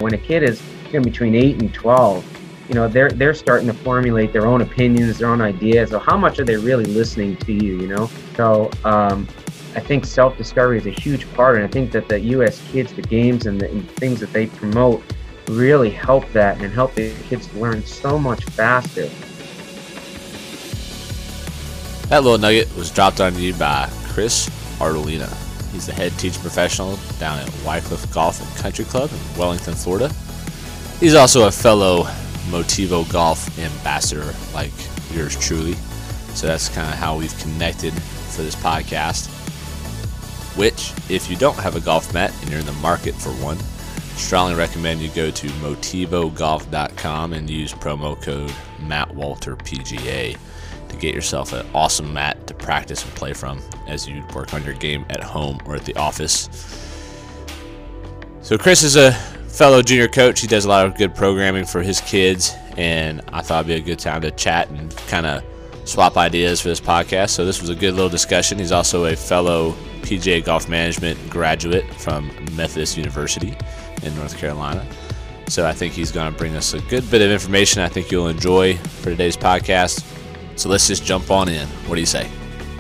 when a kid is between 8 and 12, they're starting to formulate their own opinions, their own ideas. So how much are they really listening to you? So I think self-discovery is a huge part, and I think that the U.S. kids, the games and the things that they promote really help that and help the kids learn so much faster. That little nugget was dropped on you by Chris Ardolina. He's the head teaching professional down at Wycliffe Golf and Country Club in Wellington, Florida. He's also a fellow Motivo Golf ambassador like yours truly. So that's kind of how we've connected for this podcast, which, if you don't have a golf mat and you're in the market for one, strongly recommend you go to motivogolf.com and use promo code MattWalterPGA to get yourself an awesome mat to practice and play from as you work on your game at home or at the office. So Chris is a fellow junior coach. He does a lot of good programming for his kids, and I thought it'd be a good time to chat and kind of swap ideas for this podcast. So this was a good little discussion. He's also a fellow PGA Golf Management graduate from Methodist University in North Carolina. So I think he's going to bring us a good bit of information I think you'll enjoy for today's podcast. So let's just jump on in. What do you say?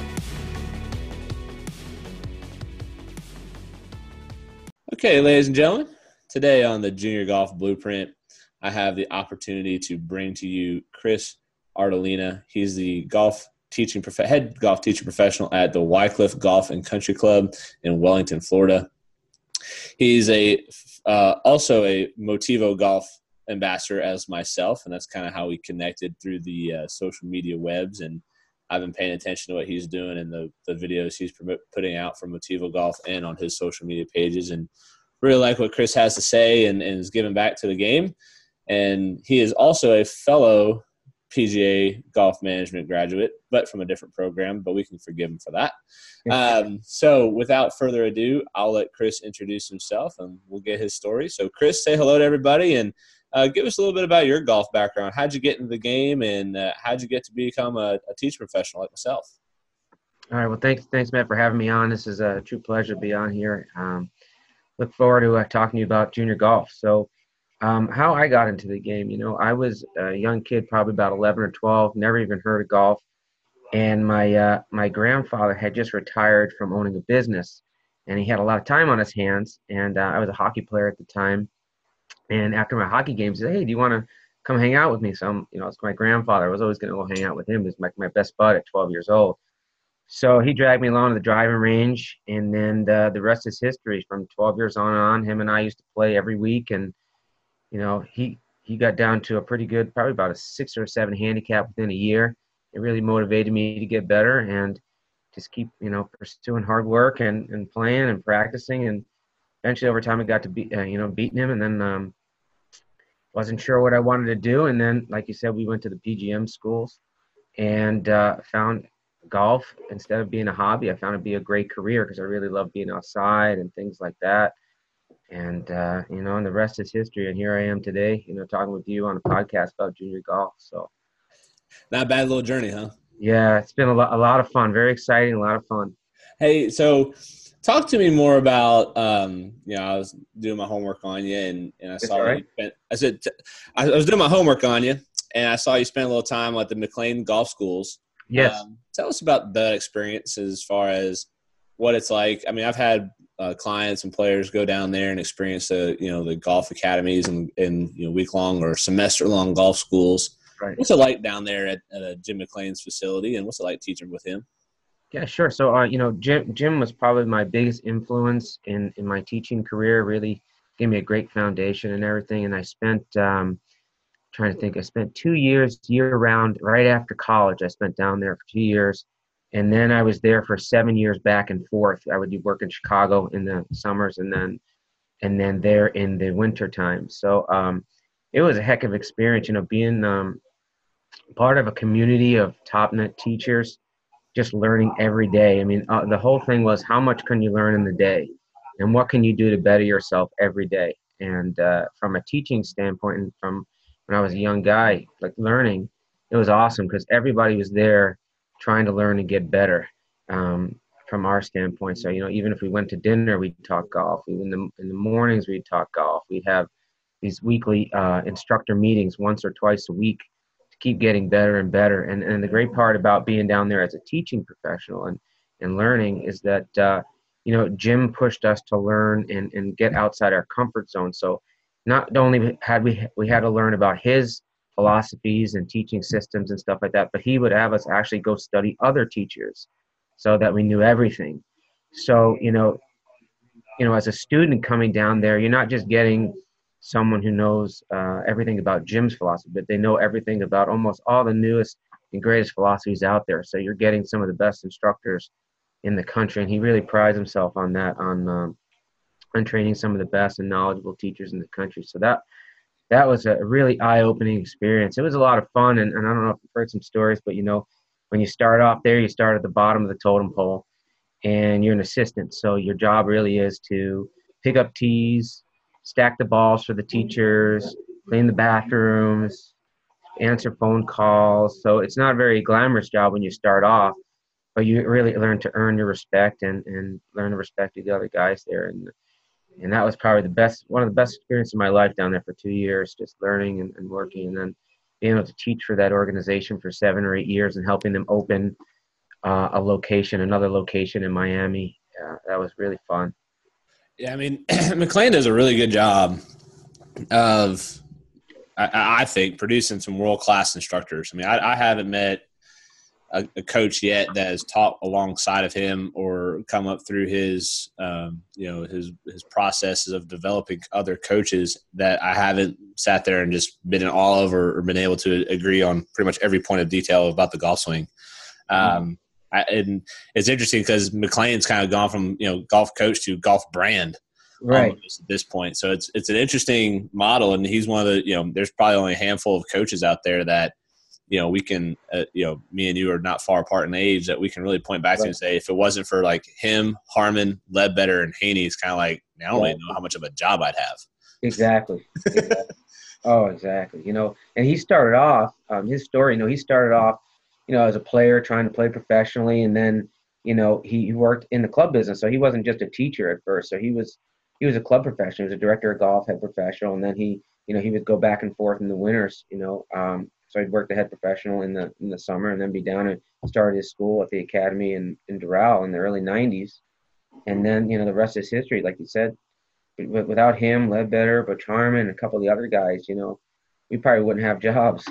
Okay, ladies and gentlemen, today on the Junior Golf Blueprint, I have the opportunity to bring to you Chris Ardolina. He's the head golf teaching professional at the Wycliffe Golf and Country Club in Wellington, Florida. He's also a Motivo Golf ambassador as myself, and that's kind of how we connected through the social media webs. And I've been paying attention to what he's doing and the videos he's putting out from Motivo Golf and on his social media pages, and really like what Chris has to say and is giving back to the game. And he is also a fellow PGA Golf Management graduate, but from a different program, but we can forgive him for that. So without further ado, I'll let Chris introduce himself and we'll get his story. So Chris, say hello to everybody and give us a little bit about your golf background. How'd you get into the game, and how'd you get to become a teaching professional like myself? All right. Well, thanks, Matt, for having me on. This is a true pleasure to be on here. Look forward to talking to you about junior golf. So how I got into the game, I was a young kid, probably about 11 or 12, never even heard of golf. And my grandfather had just retired from owning a business, and he had a lot of time on his hands. And I was a hockey player at the time. And after my hockey games, he said, "Hey, do you want to come hang out with me?" So, it's my grandfather. I was always going to go hang out with him. He was my best bud at 12 years old. So he dragged me along to the driving range, and then the rest is history. From 12 years on, him and I used to play every week. And, he got down to a pretty good, probably about a 6 or 7 handicap within a year. It really motivated me to get better and just keep, pursuing hard work and playing and practicing. And eventually over time I got to beating him, and then wasn't sure what I wanted to do. And then, like you said, we went to the PGM schools and found golf, instead of being a hobby, I found it to be a great career because I really love being outside and things like that. And, and the rest is history. And here I am today, talking with you on a podcast about junior golf. So not a bad little journey, huh? Yeah, it's been a lot of fun. Very exciting, a lot of fun. Hey, so talk to me more about, I was doing my homework on you, and I saw that I was doing my homework on you, and I saw you spend a little time at the McLean Golf Schools. Yes. Tell us about that experience as far as what it's like. I mean, I've had clients and players go down there and experience the golf academies and week-long or semester-long golf schools. Right. What's it like down there at Jim McLean's facility, and what's it like teaching with him? Yeah, sure. So, Jim was probably my biggest influence in my teaching career. Really gave me a great foundation and everything. And I spent, I spent 2 years year-round right after college. I spent down there for 2 years. And then I was there for 7 years back and forth. I would do work in Chicago in the summers and then there in the winter time. So it was a heck of an experience, being part of a community of top-notch teachers, just learning every day. I mean, the whole thing was, how much can you learn in the day, and what can you do to better yourself every day? And from a teaching standpoint, and from when I was a young guy, like learning, it was awesome because everybody was there trying to learn and get better from our standpoint. So, even if we went to dinner, we'd talk golf. Even in the mornings, we'd talk golf. We'd have, these weekly instructor meetings once or twice a week to keep getting better and better. And the great part about being down there as a teaching professional and learning is that, Jim pushed us to learn and get outside our comfort zone. So not only had we had to learn about his philosophies and teaching systems and stuff like that, but he would have us actually go study other teachers so that we knew everything. So, as a student coming down there, you're not just getting someone who knows everything about Jim's philosophy, but they know everything about almost all the newest and greatest philosophies out there. So you're getting some of the best instructors in the country, and he really prides himself on that, on training some of the best and knowledgeable teachers in the country. So that was a really eye-opening experience. It was a lot of fun, and I don't know if you've heard some stories, but when you start off there, you start at the bottom of the totem pole, and you're an assistant. So your job really is to pick up tees, stack the balls for the teachers, clean the bathrooms, answer phone calls. So it's not a very glamorous job when you start off, but you really learn to earn your respect and learn to respect the other guys there. And that was probably one of the best experiences of my life down there for 2 years, just learning and working, and then being able to teach for that organization for 7 or 8 years and helping them open another location in Miami. That was really fun. Yeah, I mean, McLean does a really good job of, I think, producing some world-class instructors. I mean, I haven't met a coach yet that has taught alongside of him or come up through his processes of developing other coaches that I haven't sat there and just been in awe of or been able to agree on pretty much every point of detail about the golf swing. And it's interesting because McLean's kind of gone from, golf coach to golf brand right at this point. So it's an interesting model, and he's one of the, there's probably only a handful of coaches out there that, we can, me and you are not far apart in age, that we can really point back to and say, if it wasn't for like him, Harmon, Ledbetter, and Haney, it's kind of like, I don't really know how much of a job I'd have. Exactly. Oh, exactly. And he started off, his story, he started off, as a player trying to play professionally. And then, he worked in the club business. So he wasn't just a teacher at first. So he was a club professional. He was a director of golf, head professional. And then he would go back and forth in the winters, so he'd work the head professional in the summer and then be down and started his school at the academy in Doral in the early 90s. And then, the rest is history, like you said. Without him, Ledbetter, Butch Harmon, a couple of the other guys, we probably wouldn't have jobs.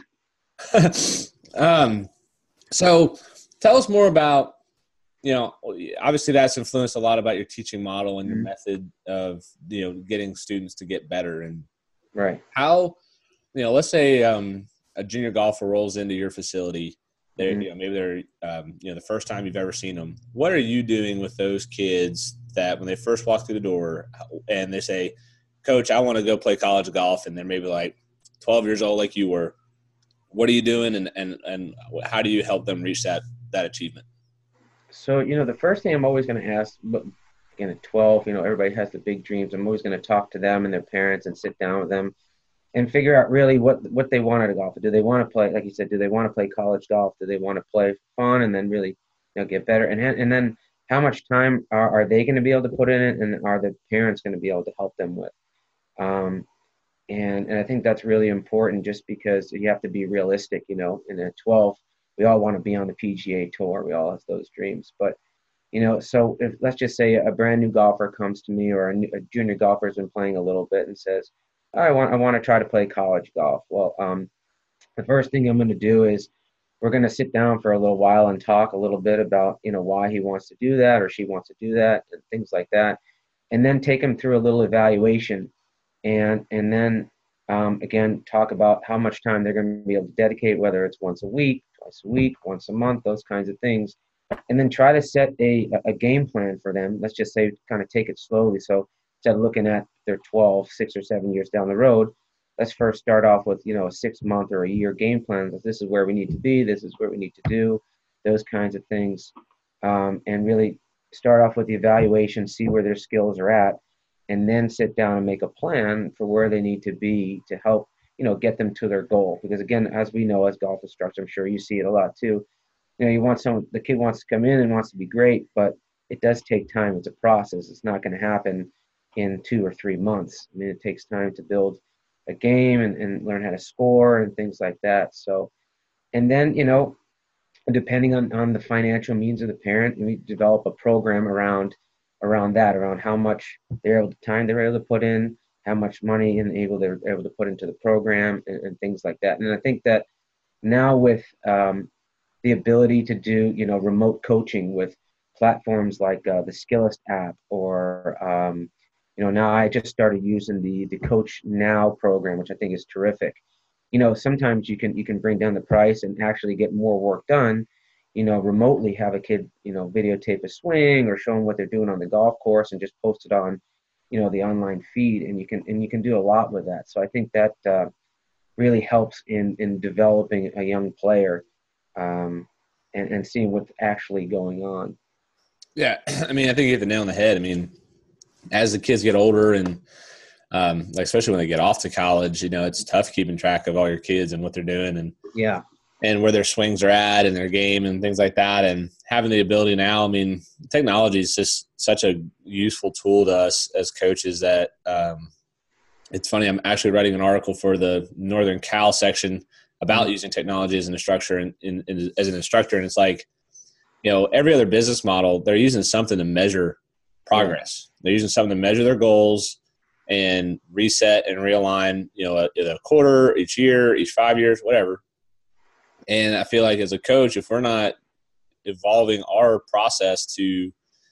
So tell us more about, obviously that's influenced a lot about your teaching model and your method of, getting students to get better. And right. How, let's say a junior golfer rolls into your facility. They're, maybe they're, the first time you've ever seen them. What are you doing with those kids that when they first walk through the door and they say, Coach, I want to go play college golf, and they're maybe like 12 years old like you were? What are you doing, and how do you help them reach that achievement? So, the first thing I'm always going to ask, but again, at 12, everybody has the big dreams. I'm always going to talk to them and their parents and sit down with them and figure out really what they want out of golf. Do they want to play, like you said, do they want to play college golf? Do they want to play for fun and then really, get better? And then how much time are they going to be able to put in it, and are the parents going to be able to help them with? And I think that's really important, just because you have to be realistic, and at 12, we all want to be on the PGA Tour. We all have those dreams. But, so if, let's just say a brand new golfer comes to me, or a junior golfer has been playing a little bit and says, I want to try to play college golf. Well, the first thing I'm going to do is we're going to sit down for a little while and talk a little bit about, why he wants to do that or she wants to do that and things like that. And then take him through a little evaluation. And then, again, talk about how much time they're going to be able to dedicate, whether it's once a week, twice a week, once a month, those kinds of things. And then try to set a game plan for them. Let's just say kind of take it slowly. So instead of looking at their 12, 6 or 7 years down the road, let's first start off with, a 6-month or a year game plan. This is where we need to be. This is what we need to do, those kinds of things. And really start off with the evaluation, see where their skills are at, and then sit down and make a plan for where they need to be to help, get them to their goal. Because again, as we know, as golf instructors, I'm sure you see it a lot too. The kid wants to come in and wants to be great, but it does take time. It's a process. It's not going to happen in 2 or 3 months. I mean, it takes time to build a game and learn how to score and things like that. So, and then, depending on the financial means of the parent, we develop a program around how much time they're able to put in, how much money they're able to put into the program, and things like that. And I think that now with the ability to do remote coaching with platforms like the Skillest app, or now I just started using the Coach Now program, which I think is terrific. Sometimes you can bring down the price and actually get more work done. Remotely have a kid videotape a swing or show them what they're doing on the golf course and just post it on the online feed, and you can do a lot with that. So I think that really helps in developing a young player, and seeing what's actually going on. Yeah, I mean, I think you hit the nail on the head. I mean, as the kids get older and like especially when they get off to college, it's tough keeping track of all your kids and what they're doing and where their swings are at and their game and things like that. And having the ability now, I mean, technology is just such a useful tool to us as coaches that it's funny. I'm actually writing an article for the Northern Cal section about using technology as an instructor and as an instructor. And it's like, every other business model, they're using something to measure progress. Yeah. They're using something to measure their goals and reset and realign, a quarter, each year, each 5 years, whatever. And I feel like as a coach, if we're not evolving our process to,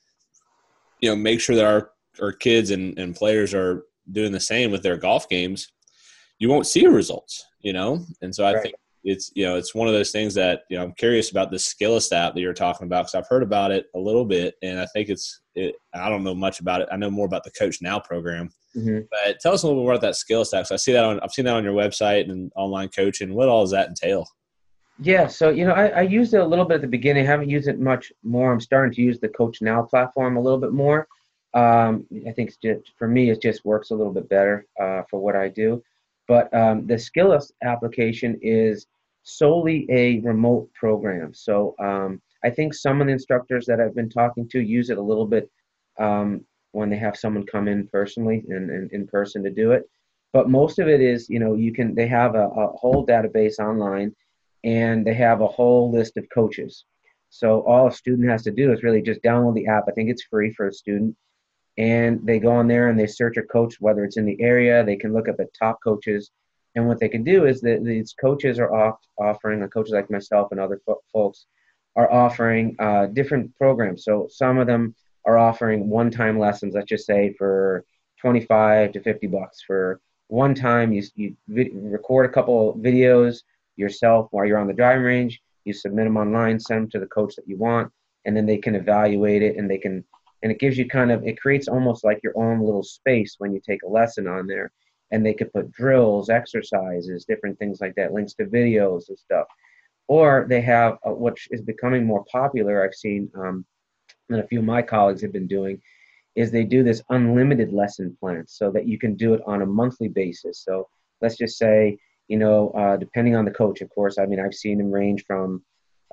make sure that our kids and players are doing the same with their golf games, you won't see results, And so I think it's one of those things that, I'm curious about the Skillest app that you're talking about, because I've heard about it a little bit, and I think I don't know much about it. I know more about the Coach Now program. Mm-hmm. But tell us a little bit about that Skillest app. So I've seen that on your website and online coaching. What all does that entail? Yeah, so I used it a little bit at the beginning. I haven't used it much more. I'm starting to use the Coach Now platform a little bit more. I think for me, it just works a little bit better for what I do. But the Skillest application is solely a remote program. So I think some of the instructors that I've been talking to use it a little bit when they have someone come in personally and in person to do it. But most of it is, they have a whole database online, and they have a whole list of coaches. So all a student has to do is really just download the app. I think it's free for a student. And they go on there and they search a coach, whether it's in the area. They can look up at top coaches. And what they can do is that these coaches are offering, coaches like myself and other folks are offering different programs. So some of them are offering one-time lessons, let's just say for $25 to $50 for one time. You record a couple videos yourself while you're on the driving range. You submit them online, send them to the coach that you want, and then they can evaluate it, and it gives you it creates almost like your own little space when you take a lesson on there. And they could put drills, exercises, different things like that, links to videos and stuff. Or they have, which is becoming more popular, I've seen, and a few of my colleagues have been doing, is they do this unlimited lesson plan so that you can do it on a monthly basis. So let's just say, depending on the coach, of course, I mean, I've seen them range from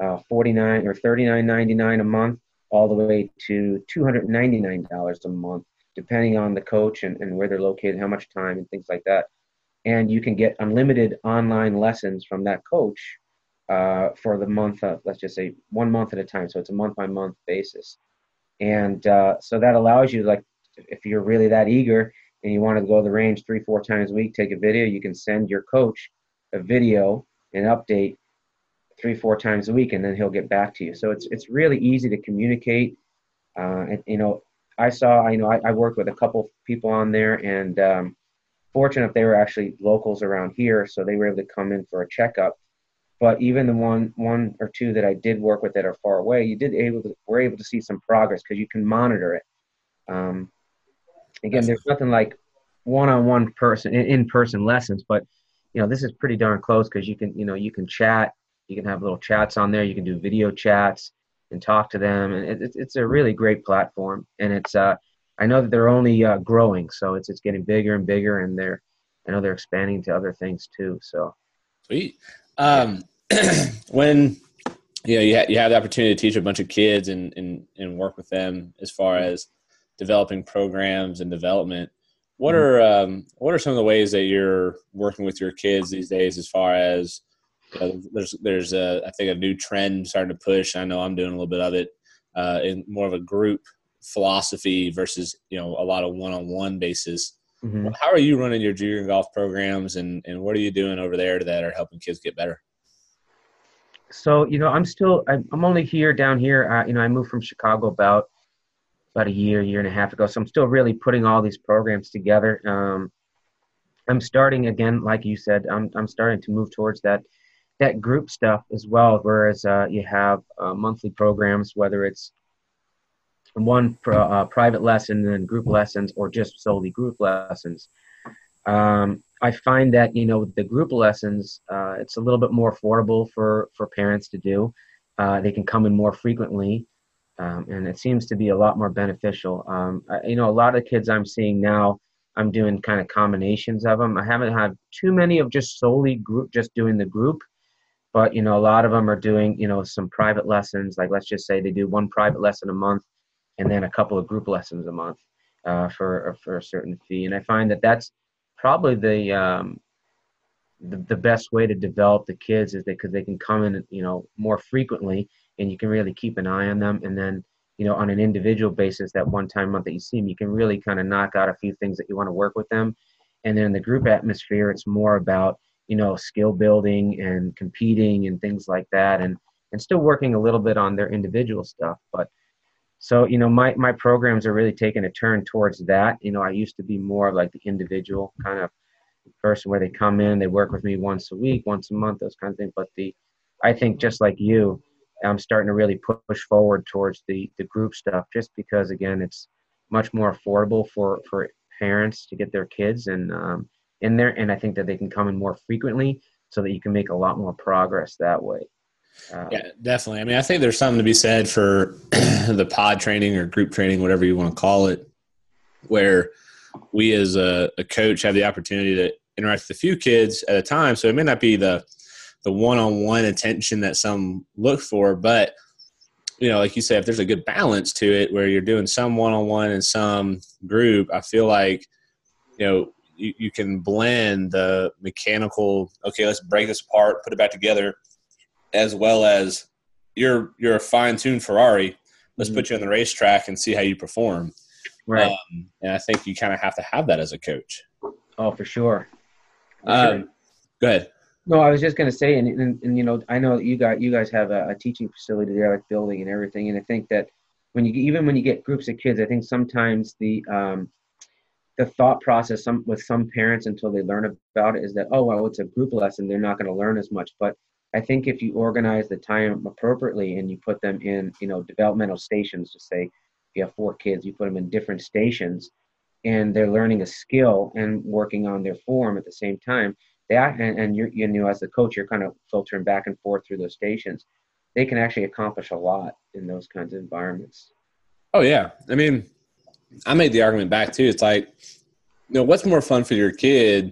$49 or $39.99 a month all the way to $299 a month, depending on the coach and where they're located, how much time and things like that. And you can get unlimited online lessons from that coach for the month of, let's just say 1 month at a time. So it's a month-by-month basis. And so that allows you, like, if you're really that eager and you want to go to the range 3-4 times a week, take a video, you can send your coach a video, an update 3-4 times a week, and then he'll get back to you. So it's really easy to communicate. I worked with a couple people on there, and fortunate if they were actually locals around here, so they were able to come in for a checkup. But even the one or two that I did work with that are far away, we're able to see some progress because you can monitor it. Again, there's nothing like one-on-one in-person lessons, but this is pretty darn close because you can chat, you can have little chats on there, you can do video chats and talk to them, and it's a really great platform. And it's I know that they're only growing, so it's getting bigger and bigger, and I know they're expanding to other things too. So sweet. When you have the opportunity to teach a bunch of kids and work with them as far as developing programs and development, what are some of the ways that you're working with your kids these days, as far as there's I think a new trend starting to push. I know I'm doing a little bit of it in more of a group philosophy versus a lot of one-on-one basis. Mm-hmm. How are you running your junior golf programs, and what are you doing over there that are helping kids get better? So, I'm only down here. I moved from Chicago about a year and a half ago. So I'm still really putting all these programs together. I'm starting again, like you said, I'm starting to move towards that group stuff as well. Whereas you have monthly programs, whether it's one private lesson and then group lessons, or just solely group lessons. I find that the group lessons, it's a little bit more affordable for parents to do. They can come in more frequently, and it seems to be a lot more beneficial. A lot of the kids I'm seeing now, I'm doing kind of combinations of them. I haven't had too many of just solely group, just doing the group, but a lot of them are doing some private lessons. Like, let's just say they do one private lesson a month, and then a couple of group lessons a month for a certain fee. And I find that that's probably the best way to develop the kids, is because they can come in more frequently, and you can really keep an eye on them. And then on an individual basis, that one time a month that you see them, you can really kind of knock out a few things that you want to work with them. And then in the group atmosphere, it's more about skill building and competing and things like that, and still working a little bit on their individual stuff. But so, my programs are really taking a turn towards that. I used to be more of like the individual kind of person, where they come in, they work with me once a week, once a month, those kind of things. But I think, just like you, I'm starting to really push forward towards the group stuff, just because, again, it's much more affordable for parents to get their kids in there. And I think that they can come in more frequently, so that you can make a lot more progress that way. Yeah, definitely. I mean, I think there's something to be said for the pod training or group training, whatever you want to call it, where we as a coach have the opportunity to interact with a few kids at a time. So it may not be the one-on-one attention that some look for, but like you said, if there's a good balance to it, where you're doing some one-on-one and some group, I feel like you can blend the mechanical, okay, let's break this apart, put it back together, as well as you're a fine-tuned Ferrari. Let's put you on the racetrack and see how you perform. Right. And I think you kind of have to have that as a coach. Oh, for sure. Go ahead. No, I was just going to say, and I know that you guys have a teaching facility there, like building and everything. And I think that when you get groups of kids, I think sometimes the thought process with some parents, until they learn about it, is that, oh, well, it's a group lesson, they're not going to learn as much. But I think if you organize the time appropriately, and you put them in, developmental stations, to say, if you have 4 kids, you put them in different stations, and they're learning a skill and working on their form at the same time. And you're, as the coach, you're kind of filtering back and forth through those stations. They can actually accomplish a lot in those kinds of environments. Oh yeah, I mean, I made the argument back too. It's like, what's more fun for your kid?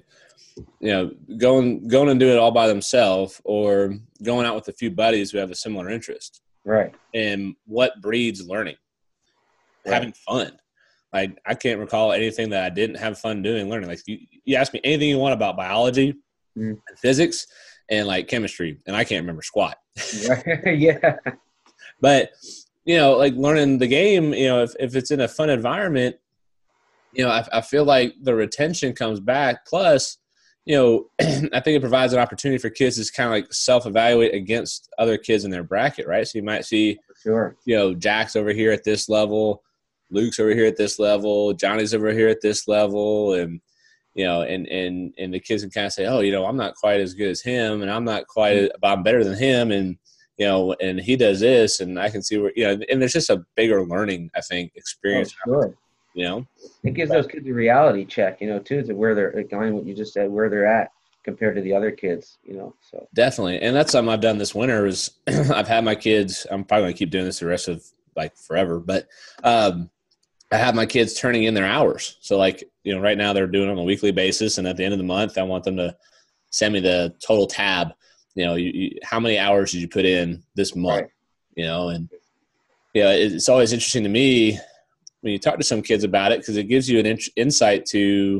Going and do it all by themselves, or going out with a few buddies who have a similar interest. Right. And what breeds learning? Right. Having fun. Like, I can't recall anything that I didn't have fun doing learning. Like, you ask me anything you want about biology and physics and like chemistry, and I can't remember squat. Yeah. But, like learning the game, if it's in a fun environment, I feel like the retention comes back. Plus, I think it provides an opportunity for kids to kind of like self-evaluate against other kids in their bracket, right? So you might see, sure, Jack's over here at this level, Luke's over here at this level, Johnny's over here at this level, and and the kids can kind of say, oh, I'm not quite as good as him, and I'm not quite, but I'm better than him, and and he does this, and I can see where, and there's just a bigger learning, I think, experience. Oh, sure. It gives those kids a reality check, too, to where they're, like what you just said, where they're at compared to the other kids, so. Definitely. And that's something I've done this winter is I've had my kids, I'm probably going to keep doing this the rest of like forever, but I have my kids turning in their hours. So like, right now they're doing it on a weekly basis. And at the end of the month, I want them to send me the total tab. How many hours did you put in this month? Right. And it's always interesting to me when you talk to some kids about it, because it gives you an insight to,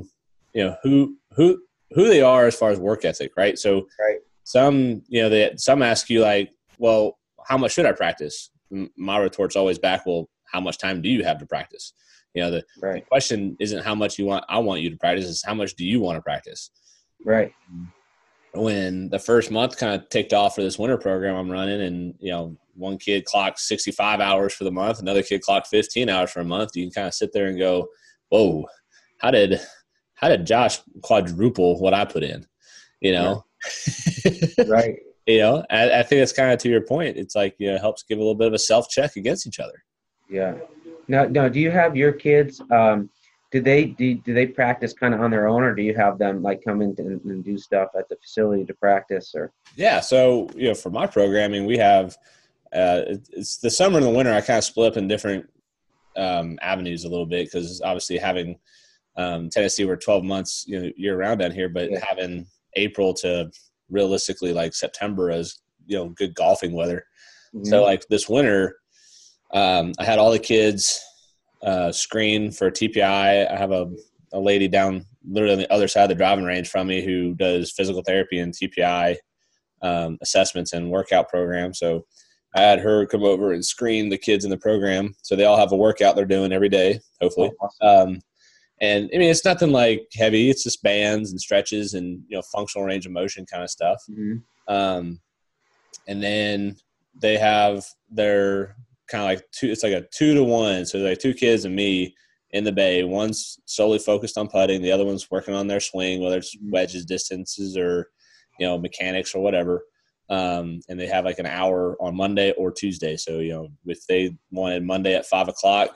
who they are as far as work ethic, right? So Right. some, some ask you like, well, how much should I practice? My retort's always back, well, how much time do you have to practice? The Right. question isn't how much I want you to practice, it's how much do you want to practice? Right. When the first month kind of ticked off for this winter program I'm running, and one kid clocked 65 hours for the month, another kid clocked 15 hours for a month, you can kind of sit there and go, whoa, how did Josh quadruple what I put in? Yeah. Right. I think it's kind of to your point. It's like, it helps give a little bit of a self check against each other. Yeah. Now, do you have your kids? Do they practice kind of on their own, or do you have them like come in and do stuff at the facility to practice? Or Yeah, so for my programming, we have it's the summer and the winter. I kind of split up in different avenues a little bit, because obviously having Tennessee, we're 12 months year round down here, but having April to realistically like September as good golfing weather. Mm-hmm. So like this winter, I had all the kids screen for TPI. I have a lady down literally on the other side of the driving range from me who does physical therapy and TPI assessments and workout programs. So I had her come over and screen the kids in the program. So they all have a workout they're doing every day, hopefully. Oh, awesome. And I mean, it's nothing like heavy. It's just bands and stretches and, functional range of motion kind of stuff. Mm-hmm. And then they have their kind of like it's like a 2-to-1. So like two kids and me in the bay. One's solely focused on putting. The other one's working on their swing, whether it's wedges, distances, or, mechanics or whatever. And they have like an hour on Monday or Tuesday. So, if they wanted Monday at 5:00,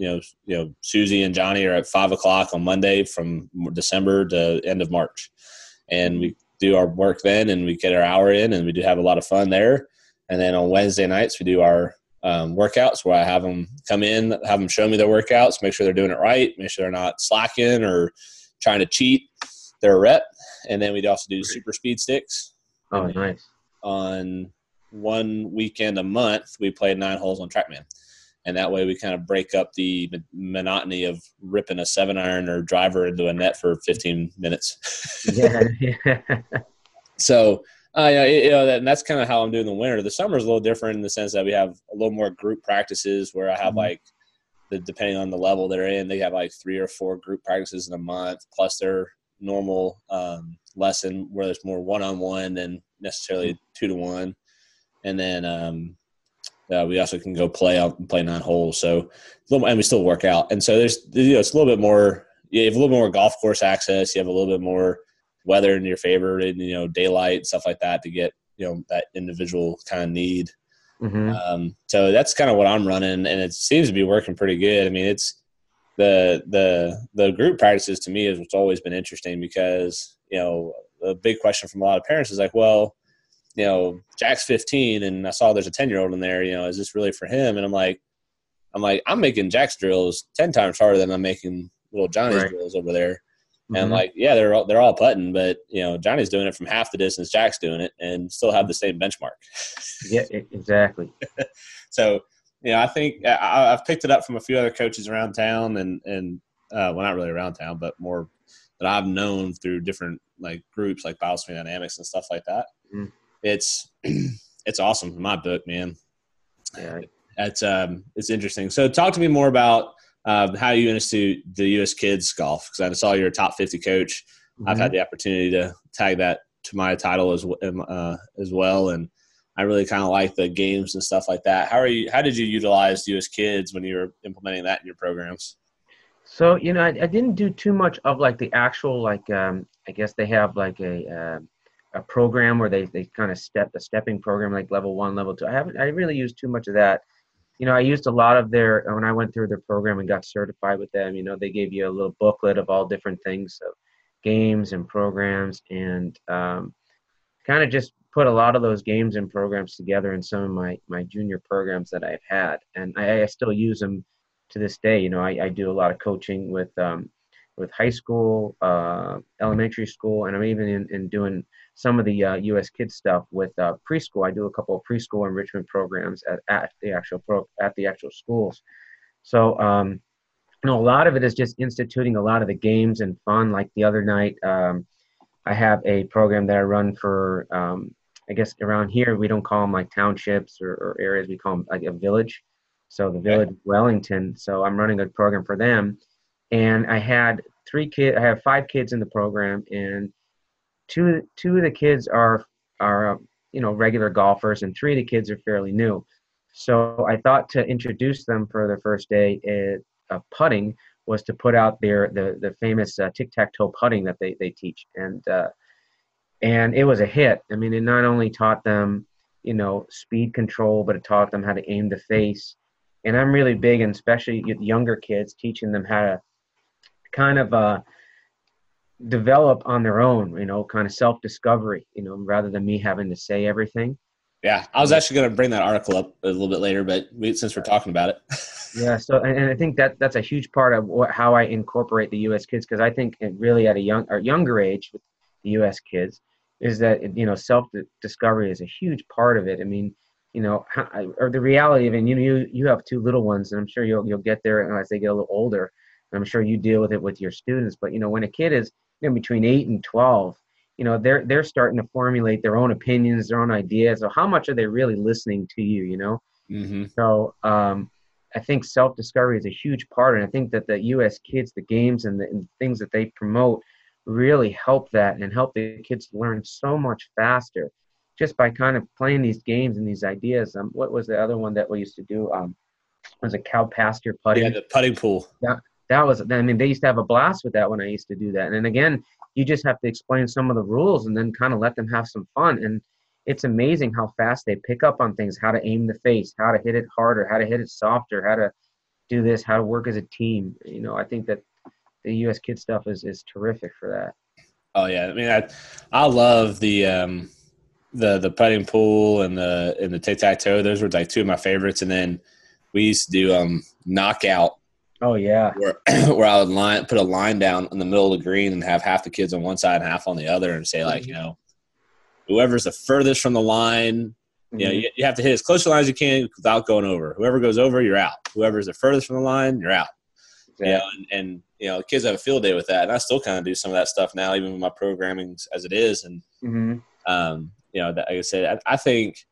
Susie and Johnny are at 5:00 on Monday from December to end of March. And we do our work then, and we get our hour in, and we do have a lot of fun there. And then on Wednesday nights, we do our workouts where I have them come in, have them show me their workouts, make sure they're doing it right, make sure they're not slacking or trying to cheat their rep. And then we'd also do super speed sticks. Oh, nice. On one weekend a month, we played 9 holes on TrackMan. And that way we kind of break up the monotony of ripping a 7-iron or driver into a net for 15 minutes. Yeah. So, and that's kind of how I'm doing the winter. The summer is a little different in the sense that we have a little more group practices where I have like, depending on the level they're in, they have like 3 or 4 group practices in a month, plus their normal lesson where there's more one-on-one than necessarily 2-to-1. And then we also can go play 9 holes. So, and we still work out. And so there's, it's a little bit more, you have a little bit more golf course access. You have a little bit more weather in your favor and, daylight and stuff like that to get, that individual kind of need. Mm-hmm. So that's kind of what I'm running, and it seems to be working pretty good. I mean, it's the group practices to me is what's always been interesting, because, the big question from a lot of parents is like, well, Jack's 15 and I saw there's a 10-year-old in there, is this really for him? And I'm like, I'm making Jack's drills 10 times harder than I'm making little Johnny's drills over there. Mm-hmm. And like, yeah, they're all putting, but Johnny's doing it from half the distance Jack's doing it and still have the same benchmark. Yeah, exactly. So, I think I've picked it up from a few other coaches around town and well, not really around town, but more that I've known through different like groups like Bioswing Dynamics and stuff like that. Mm-hmm. It's awesome in my book, man. Yeah, it's interesting. So talk to me more about how you institute the U.S. Kids Golf, because I saw you're a top 50 coach. Mm-hmm. I've had the opportunity to tag that to my title as well, and I really kind of like the games and stuff like that. How did you utilize U.S. Kids when you were implementing that in your programs? So, I didn't do too much of like the actual I guess they have like a program where they kind of stepping program like level 1, level 2. I really used too much of that. I used a lot of when I went through their program and got certified with them, they gave you a little booklet of all different things, so games and programs, and kind of just put a lot of those games and programs together in some of my junior programs that I've had. And I still use them to this day. I do a lot of coaching with high school, elementary school, and I'm even in doing some of the U.S. Kids stuff with preschool. I do a couple of preschool enrichment programs at the actual schools. So A lot of it is just instituting a lot of the games and fun. Like the other night, I have a program that I run for, I guess around here, we don't call them like townships or areas, we call them like a village. So the Okay. village of Wellington. So I'm running a program for them. And I had I have 5 kids in the program, and two of the kids are regular golfers, and 3 of the kids are fairly new. So I thought to introduce them for their first day of putting was to put out the famous tic tac toe putting that they teach, and it was a hit. I mean, it not only taught them speed control, but it taught them how to aim the face. And I'm really big, and especially with younger kids, teaching them how to kind of develop on their own, kind of self-discovery, rather than me having to say everything. Yeah, I was actually going to bring that article up a little bit later, but since we're talking about it. Yeah, so and I think that's a huge part of how I incorporate the U.S. kids, because I think it really at a younger age with the U.S. kids is that self-discovery is a huge part of it. I mean, or the reality of it. You have 2 little ones, and I'm sure you'll get there as they get a little older. And I'm sure you deal with it with your students. But when a kid is between 8 and 12, they're starting to formulate their own opinions, their own ideas. So how much are they really listening to you? Mm-hmm. So I think self-discovery is a huge part, and I think that the U.S. kids, the games and things that they promote, really help that and help the kids learn so much faster, just by kind of playing these games and these ideas. What was the other one that we used to do? Was it cow pasture Yeah, putting? the putting pool. Yeah, that was. I mean, they used to have a blast with that when I used to do that. And then again, you just have to explain some of the rules and then kind of let them have some fun. And it's amazing how fast they pick up on things: how to aim the face, how to hit it harder, how to hit it softer, how to do this, how to work as a team. I think that the U.S. kid stuff is terrific for that. Oh yeah, I mean, I love the putting pool and the tic tac toe. Those were like 2 of my favorites. And then we used to do knockout, Oh yeah. where where I would put a line down in the middle of the green and have half the kids on one side and half on the other, and say like, whoever's the furthest from the line, Mm-hmm. you have to hit as close to the line as you can without going over. Whoever goes over, you're out. Whoever's the furthest from the line, you're out. Exactly. And kids have a field day with that, and I still kind of do some of that stuff now, even with my programming as it is. And Mm-hmm. like I said, I think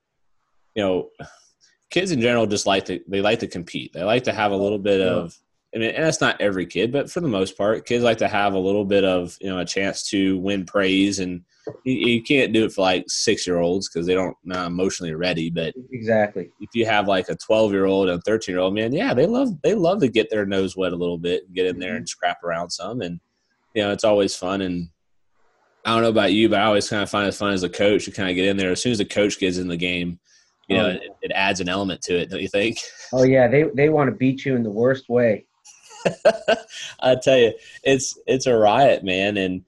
kids in general just like to compete. They like to have a little bit Yeah. of. I mean, and that's not every kid, but for the most part, kids like to have a little bit of a chance to win praise, and you can't do it for like 6-year-olds because they don't not emotionally ready. But Exactly. if you have like a 12-year-old and a 13-year-old, man, yeah, they love to get their nose wet a little bit and get in there Mm-hmm. and scrap around some, and it's always fun. And I don't know about you, but I always kind of find it fun as a coach to kind of get in there. As soon as the coach gets in the game, Oh yeah. it adds an element to it, don't you think? Oh yeah. They want to beat you in the worst way. I tell you, it's a riot, man. And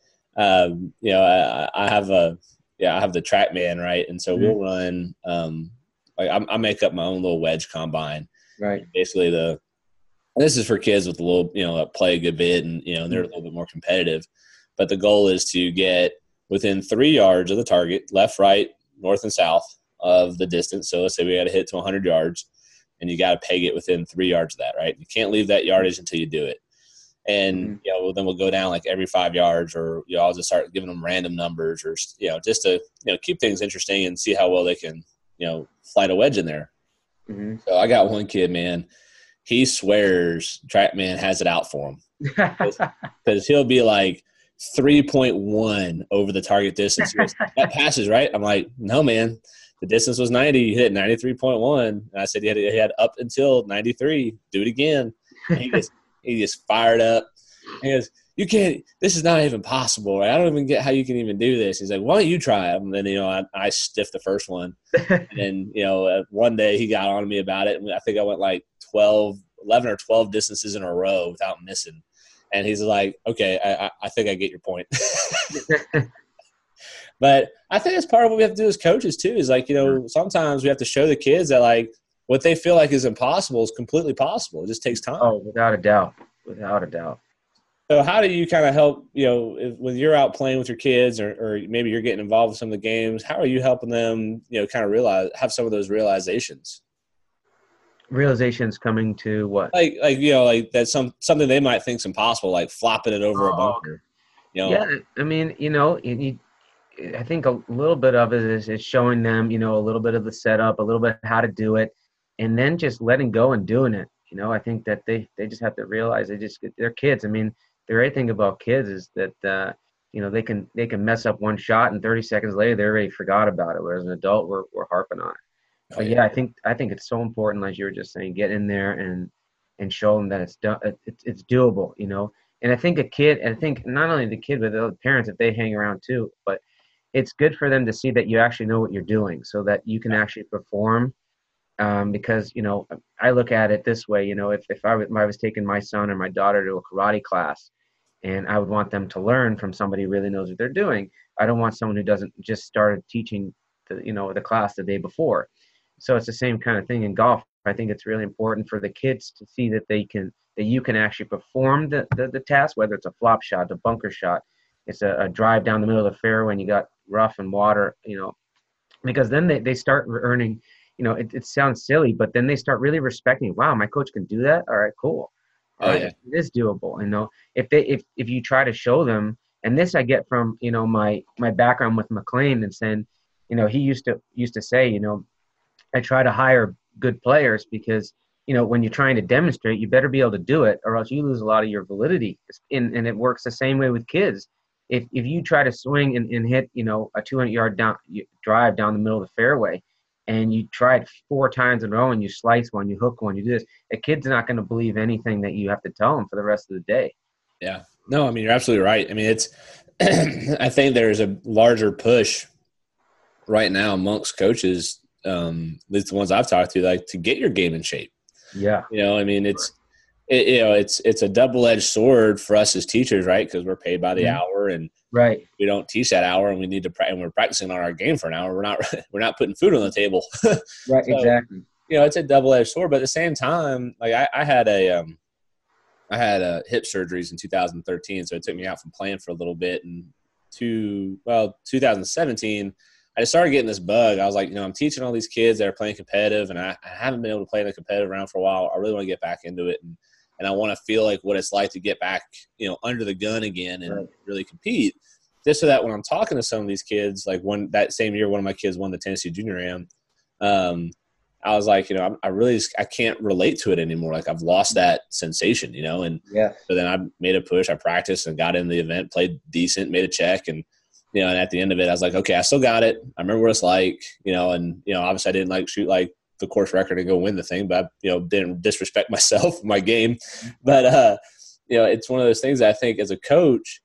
I have I have the track man, right? And so Mm-hmm. we'll run like I make up my own little wedge combine. Right. Basically, this is for kids with a little that play a good bit, and they're a little bit more competitive. But the goal is to get within 3 yards of the target, left, right, north, and south of the distance. So let's say we got to hit to 100 yards, and you got to peg it within 3 yards of that, right? You can't leave that yardage until you do it. And Mm-hmm. then we'll go down like every 5 yards, or I'll just start giving them random numbers, or just to keep things interesting and see how well they can flight a wedge in there. Mm-hmm. So I got one kid, man. He swears TrackMan has it out for him because he'll be like 3.1 over the target distance. He goes, that passes, right? I'm like, no, man. The distance was 90. You hit 93.1. And I said he had up until 93. Do it again. And he just fired up. He goes, you can't. This is not even possible. Right? I don't even get how you can even do this. He's like, why don't you try it? And then I stiffed the first one. And then one day he got on to me about it, and I think I went like 11 or 12 distances in a row without missing. And he's like, okay, I think I get your point. But I think that's part of what we have to do as coaches too, is like, sometimes we have to show the kids that like what they feel like is impossible is completely possible. It just takes time. Oh, without a doubt. Without a doubt. So how do you kind of help, when you're out playing with your kids, or maybe you're getting involved with some of the games, how are you helping them, kind of have some of those realizations? Realizations coming to what? Like you know, like that's something they might think's impossible, like flopping it over a Oh, okay. bunker. You know, Yeah, I mean, I think a little bit of it is showing them, a little bit of the setup, a little bit how to do it, and then just letting go and doing it. I think that they just have to realize they're kids. I mean, the great thing about kids is that they can mess up one shot and 30 seconds later they already forgot about it. Whereas an adult, we're harping on it. oh But yeah, yeah, I think it's so important, like you were just saying, get in there and show them that it's done. It's doable. And I think I think not only the kid, but the parents, if they hang around too. But it's good for them to see that you actually know what you're doing, so that you can actually perform. Because I look at it this way. If I was taking my son or my daughter to a karate class, and I would want them to learn from somebody who really knows what they're doing. I don't want someone who doesn't just started teaching the class the day before. So it's the same kind of thing in golf. I think it's really important for the kids to see that you can actually perform the task, whether it's a flop shot, a bunker shot, it's a drive down the middle of the fairway when you got rough and water, because then they start earning, it sounds silly, but then they start really respecting, wow, my coach can do that. All right, cool. All oh right, yeah, it is doable. If you try to show them, and this I get from, my background with McLean, and saying, he used to say, I try to hire good players because, when you're trying to demonstrate, you better be able to do it, or else you lose a lot of your validity. And it works the same way with kids. If you try to swing and hit, a 200-yard drive down the middle of the fairway, and you try it 4 times in a row and you slice one, you hook one, you do this, a kid's not going to believe anything that you have to tell them for the rest of the day. yeah. No, I mean you're absolutely right. I mean it's, I think there's a larger push right now amongst coaches, at least the ones I've talked to, like to get your game in shape. Yeah. I mean it's a double-edged sword for us as teachers, right? Because we're paid by the Mhm. hour, and Right. we don't teach that hour, and we need to and we're practicing on our game for an hour. We're not putting food on the table. Right. So Exactly. it's a double-edged sword. But at the same time, like I had hip surgeries in 2013, so it took me out from playing for a little bit. And 2017, I just started getting this bug. I was like, I'm teaching all these kids that are playing competitive, and I haven't been able to play in a competitive round for a while. I really want to get back into it, and I want to feel like what it's like to get back, under the gun again and Right. really compete. Just so that when I'm talking to some of these kids, like that same year, one of my kids won the Tennessee Junior Am. I was like, I can't relate to it anymore. Like I've lost that sensation, and Yes. so then I made a push. I practiced and got in the event, played decent, made a check. And at the end of it, I was like, okay, I still got it. I remember what it's like, and, obviously I didn't like shoot like the course record and go win the thing, but I, didn't disrespect myself, my game. But, it's one of those things that I think as a coach,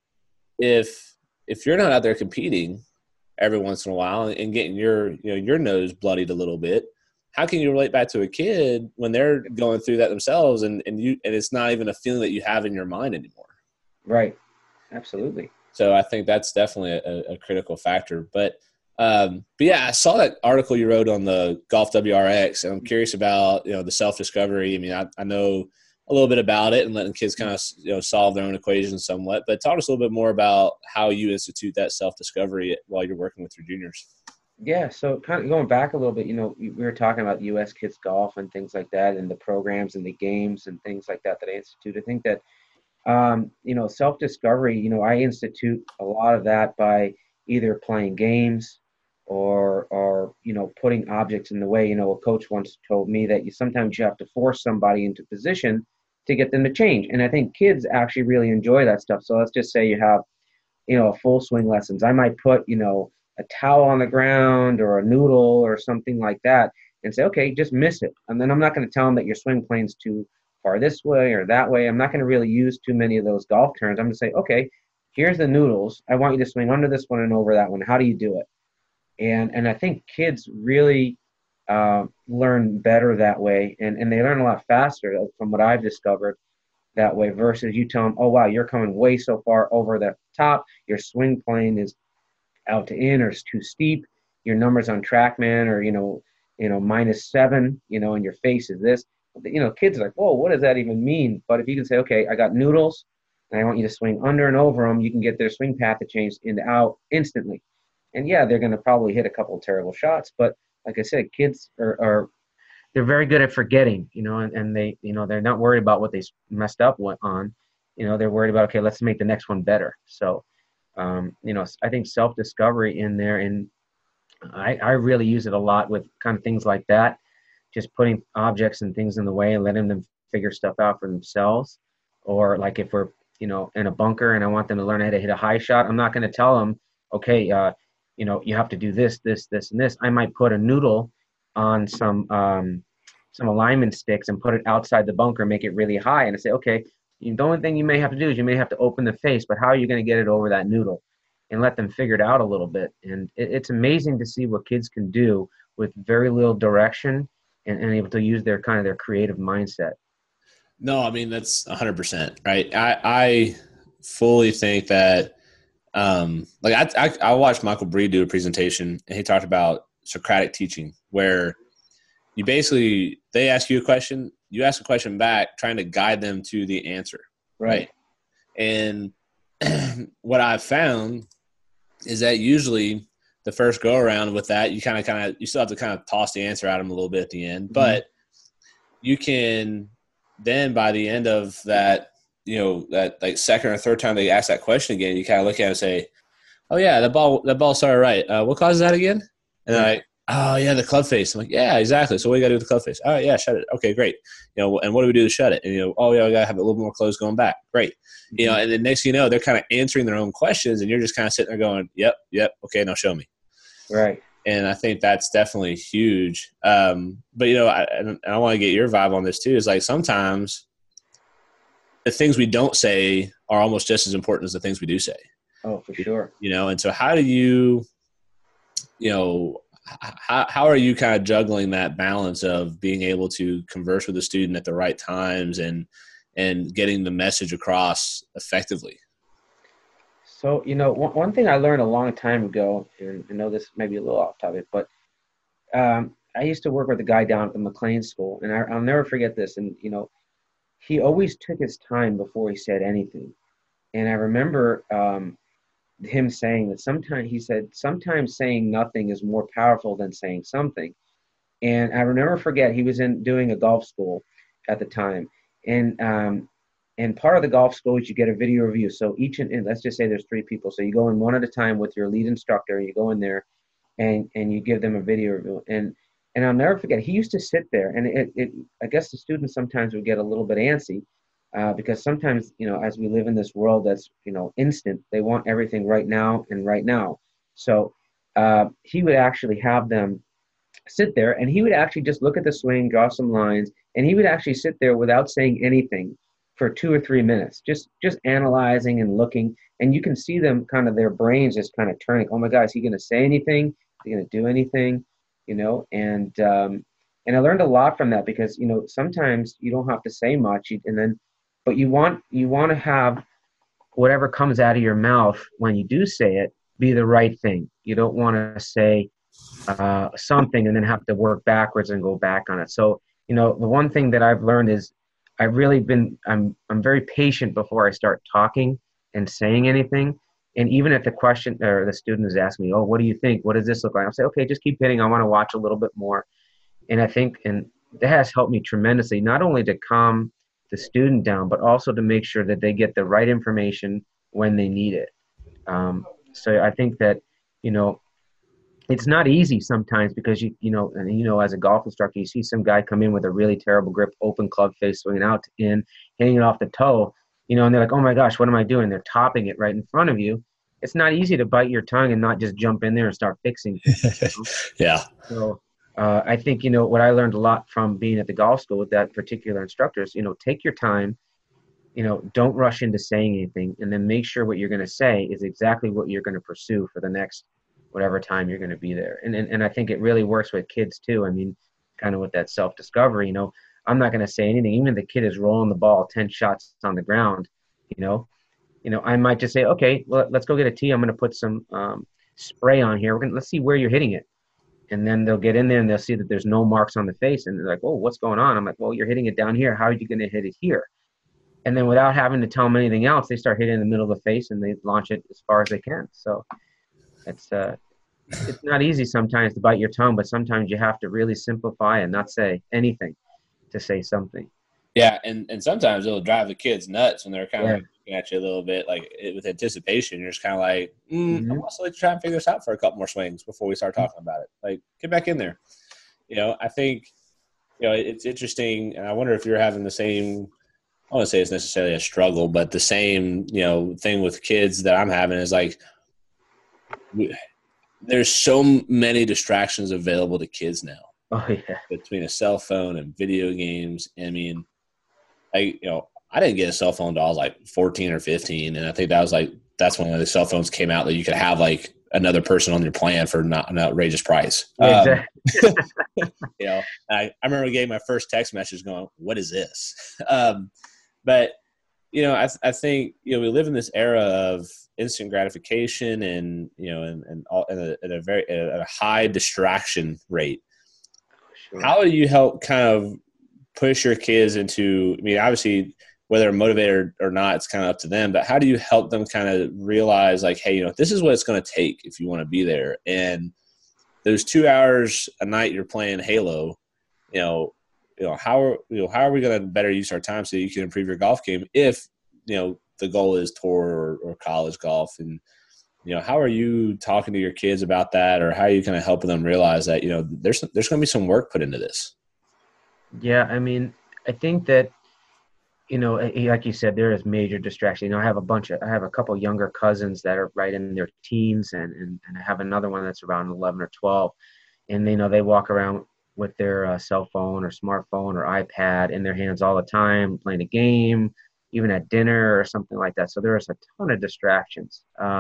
if you're not out there competing every once in a while and getting your nose bloodied a little bit, how can you relate back to a kid when they're going through that themselves and it's not even a feeling that you have in your mind anymore? Right. Absolutely. So I think that's definitely a critical factor. But yeah, I saw that article you wrote on the Golf WRX, and I'm curious about the self-discovery. I mean, I know a little bit about it and letting kids kind of solve their own equations somewhat. But talk to us a little bit more about how you institute that self-discovery while you're working with your juniors. Yeah, so kind of going back a little bit, we were talking about U.S. Kids Golf and things like that, and the programs and the games and things like that I institute. I think that, self-discovery, I institute a lot of that by either playing games or putting objects in the way. A coach once told me that sometimes you have to force somebody into position to get them to change. And I think kids actually really enjoy that stuff. So let's just say you have, full swing lessons. I might put, a towel on the ground or a noodle or something like that and say, okay, just miss it. And then I'm not going to tell them that your swing plane's too far this way or that way. I'm not going to really use too many of those golf terms. I'm going to say, okay, here's the noodles. I want you to swing under this one and over that one. How do you do it? And I think kids really learn better that way, and they learn a lot faster from what I've discovered that way versus you tell them, oh, wow, you're coming way so far over the top. Your swing plane is out to in or it's too steep. Your numbers on TrackMan are, -7, and your face is this. Kids are like, whoa, what does that even mean? But if you can say, okay, I got noodles and I want you to swing under and over them, you can get their swing path to change into out instantly. And yeah, they're going to probably hit a couple of terrible shots. But like I said, kids they're very good at forgetting, and they, they're not worried about what they messed up on. They're worried about, okay, let's make the next one better. So, I think self-discovery in there, and I really use it a lot with kind of things like that, just putting objects and things in the way and letting them figure stuff out for themselves. Or like if we're, in a bunker and I want them to learn how to hit a high shot, I'm not going to tell them, okay, you have to do this, this, this, and this. I might put a noodle on some alignment sticks and put it outside the bunker, make it really high, and I say, okay, the only thing you may have to do is you may have to open the face, but how are you going to get it over that noodle? And let them figure it out a little bit. And it's amazing to see what kids can do with very little direction and able to use their kind of their creative mindset. No, I mean, that's 100%, right? I fully think that, I watched Michael Breed do a presentation, and he talked about Socratic teaching, where they ask you a question, you ask a question back, trying to guide them to the answer. Right. And what I've found is that usually the first go around with that, you you still have to kind of toss the answer at them a little bit at the end, but you can then by the end of that, that like second or third time they ask that question again, you kind of look at it and say, oh yeah, that ball started right. What causes that again? And they're like, oh yeah, the club face. I'm like, yeah, exactly. So what do you got to do with the club face? All right, yeah, shut it. Okay, great. And what do we do to shut it? And oh yeah, we got to have a little more clothes going back. Great. And then next thing you know, they're kind of answering their own questions, and you're just kind of sitting there going, yep, okay, now show me. Right. And I think that's definitely huge. But I want to get your vibe on this too. Is like sometimes the things we don't say are almost just as important as the things we do say. Oh, for sure. And so how do you, how are you kind of juggling that balance of being able to converse with a student at the right times and getting the message across effectively? So, one thing I learned a long time ago, and I know this may be a little off topic, but I used to work with a guy down at the McLean School, and I'll never forget this. And, he always took his time before he said anything. And I remember him saying that sometimes saying nothing is more powerful than saying something. And I never forget, he was doing a golf school at the time. And part of the golf school is you get a video review. So and let's just say there's 3 people. So you go in one at a time with your lead instructor, and you go in there and you give them a video review. And I'll never forget, he used to sit there, and I guess the students sometimes would get a little bit antsy because sometimes, as we live in this world that's, instant, they want everything right now and right now. So he would actually have them sit there, and he would actually just look at the swing, draw some lines, and he would actually sit there without saying anything for 2 or 3 minutes, just analyzing and looking. And you can see them kind of, their brains just kind of turning. Oh my God, is he going to say anything? Is he going to do anything? And I learned a lot from that because, sometimes you don't have to say much, but you want to have whatever comes out of your mouth when you do say it be the right thing. You don't want to say something and then have to work backwards and go back on it. So, the one thing that I've learned is I'm very patient before I start talking and saying anything. And even if the question or the student is asking me, oh, what do you think? What does this look like? I'll say, okay, just keep hitting. I want to watch a little bit more. And I think, and that has helped me tremendously, not only to calm the student down, but also to make sure that they get the right information when they need it. So I think that, it's not easy sometimes because as a golf instructor, you see some guy come in with a really terrible grip, open club face, swinging out to in, hitting it off the toe, and they're like, oh my gosh, what am I doing? They're topping it right in front of you. It's not easy to bite your tongue and not just jump in there and start fixing things. Yeah. So I think, what I learned a lot from being at the golf school with that particular instructor is, take your time, don't rush into saying anything, and then make sure what you're going to say is exactly what you're going to pursue for the next whatever time you're going to be there. And I think it really works with kids too. I mean, kind of with that self-discovery, I'm not going to say anything. Even if the kid is rolling the ball 10 shots on the ground, I might just say, okay, well, let's go get a tee. I'm going to put some spray on here. Let's see where you're hitting it. And then they'll get in there and they'll see that there's no marks on the face. And they're like, oh, what's going on? I'm like, well, you're hitting it down here. How are you going to hit it here? And then without having to tell them anything else, they start hitting in the middle of the face and they launch it as far as they can. So it's it's not easy sometimes to bite your tongue, but sometimes you have to really simplify and not say anything to say something. Yeah, and sometimes it'll drive the kids nuts when they're kind of Yeah. like looking at you a little bit, like with anticipation. You're just kind of like, I'm Hmm. also like to try and figure this out for a couple more swings before we start talking about it. Like, get back in there. I think it's interesting, and I wonder if you're having the same. I don't want to say it's necessarily a struggle, but the same thing with kids that I'm having is like there's so many distractions available to kids now Oh yeah. between a cell phone and video games. I mean, I didn't get a cell phone until I was like 14 or 15, and I think that's when the cell phones came out that you could have like another person on your plan for not an outrageous price. Yeah, exactly. I remember getting my first text message going, "What is this?" But I think we live in this era of instant gratification and at a high distraction rate. Sure. How do you help kind of push your kids into? I mean, obviously, whether they're motivated or not, it's kind of up to them. But how do you help them kind of realize, like, hey, this is what it's going to take if you want to be there, and those 2 hours a night you're playing Halo, how are we going to better use our time so you can improve your golf game if the goal is tour or college golf? And how are you talking to your kids about that, or how are you kind of helping them realize that there's going to be some work put into this? Yeah, I mean, I think that like you said, there is major distraction. I have a couple younger cousins that are right in their teens, and I have another one that's around 11 or 12, and they walk around with their cell phone or smartphone or iPad in their hands all the time, playing a game, even at dinner or something like that. So there is a ton of distractions.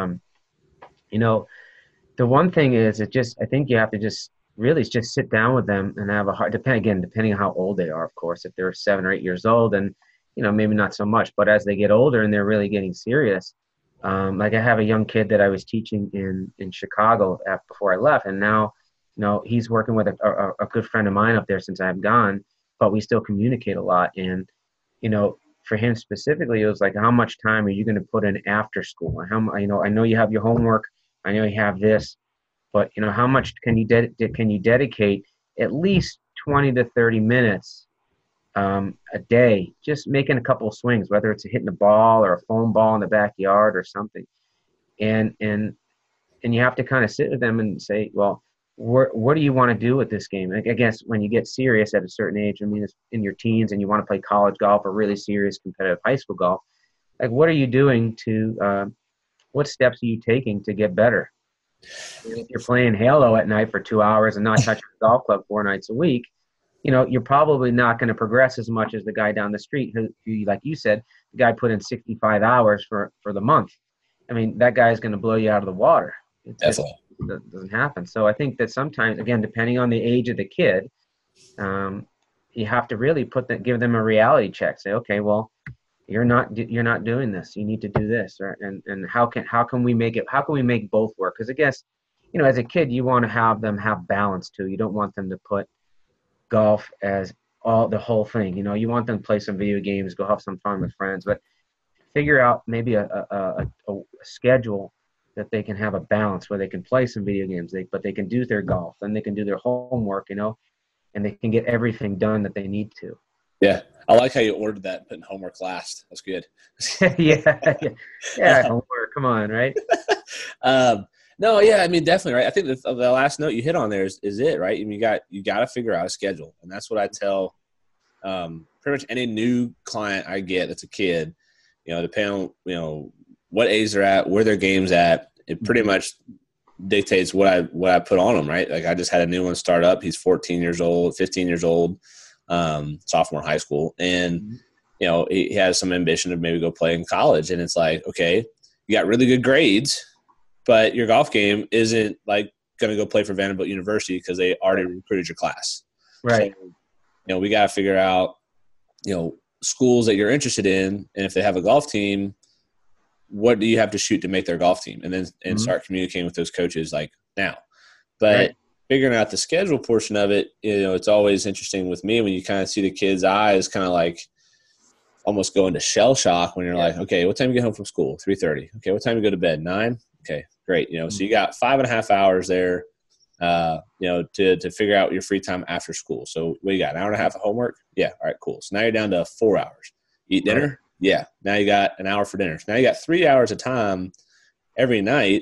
The one thing is, I think you have to just really just sit down with them and have a hard, depending on how old they are, of course. If they're 7 or 8 years old, then maybe not so much. But as they get older and they're really getting serious, like I have a young kid that I was teaching in Chicago before I left, and now, he's working with a good friend of mine up there since I've gone, but we still communicate a lot. And for him specifically, it was like, how much time are you going to put in after school? And I know you have your homework, I know you have this, but how much can you dedicate at least 20 to 30 minutes a day, just making a couple of swings, whether it's hitting a ball or a foam ball in the backyard or something. And you have to kind of sit with them and say, well, what do you want to do with this game? I guess when you get serious at a certain age, I mean, it's in your teens and you want to play college golf or really serious competitive high school golf, like what are you doing what steps are you taking to get better? If you're playing Halo at night for 2 hours and not touching the golf club 4 nights a week, you're probably not going to progress as much as the guy down the street who, like you said, the guy put in 65 hours for the month. I mean, that guy's going to blow you out of the water. It just doesn't happen. So I think that sometimes, again, depending on the age of the kid, you have to really give them a reality check. Say, okay, well, you're not doing this. You need to do this, right? And how can we make both work? Because I guess, as a kid, you want to have them have balance too. You don't want them to put golf as the whole thing. You want them to play some video games, go have some fun with friends, but figure out maybe a schedule that they can have a balance where they can play some video games, but they can do their golf and they can do their homework, and they can get everything done that they need to. Yeah. I like how you ordered that, putting homework last. That's good. Yeah. Homework. Come on, right? No, yeah, I mean, definitely, right? I think the last note you hit on there is it, right? I mean, you got to figure out a schedule, and that's what I tell pretty much any new client I get that's a kid. Depending on what age they're at, where their game's at, it pretty much dictates what I put on them, right? Like I just had a new one start up. He's 15 years old, sophomore in high school, and he has some ambition to maybe go play in college. And it's like, okay, you got really good grades, but your golf game isn't like going to go play for Vanderbilt University because they already recruited your class. Right. So, we got to figure out, schools that you're interested in. And if they have a golf team, what do you have to shoot to make their golf team? And then start communicating with those coaches like now. But figuring out the schedule portion of it, it's always interesting with me when you kind of see the kids' eyes kind of like almost go into shell shock when you're like, okay, what time you get home from school? 3:30. Okay, what time you go to bed? 9? Okay. Great. So you got 5.5 hours there, to figure out your free time after school. So what you got, an hour and a half of homework? Yeah. All right, cool. So now you're down to 4 hours. Eat dinner? Right. Yeah. Now you got an hour for dinner. So now you got 3 hours of time every night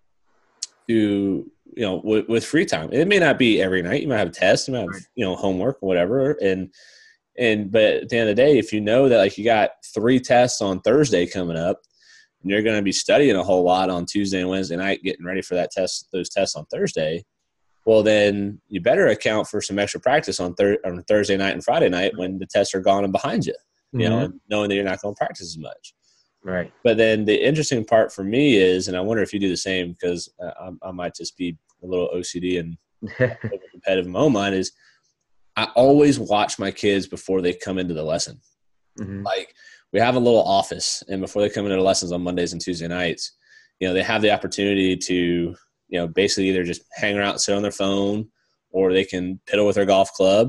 to, with free time. It may not be every night. You might have tests, you might have, homework or whatever. But at the end of the day, if you know that like you got 3 tests on Thursday coming up and you're going to be studying a whole lot on Tuesday and Wednesday night, getting ready for those tests on Thursday, well, then you better account for some extra practice on Thursday night and Friday night when the tests are gone and behind you, and knowing that you're not going to practice as much. Right. But then the interesting part for me is, and I wonder if you do the same, because I might just be a little OCD and competitive in my own mind, is I always watch my kids before they come into the lesson. Mm-hmm. Like we have a little office, and before they come into the lessons on Mondays and Tuesday nights, they have the opportunity to, basically either just hang around and sit on their phone, or they can piddle with their golf club.